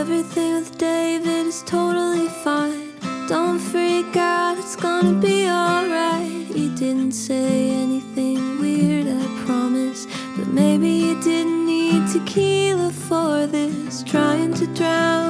Everything with David is totally fine. Don't freak out, it's gonna be alright. He didn't say anything weird, I promise. But maybe you didn't need tequila for this. Trying to drown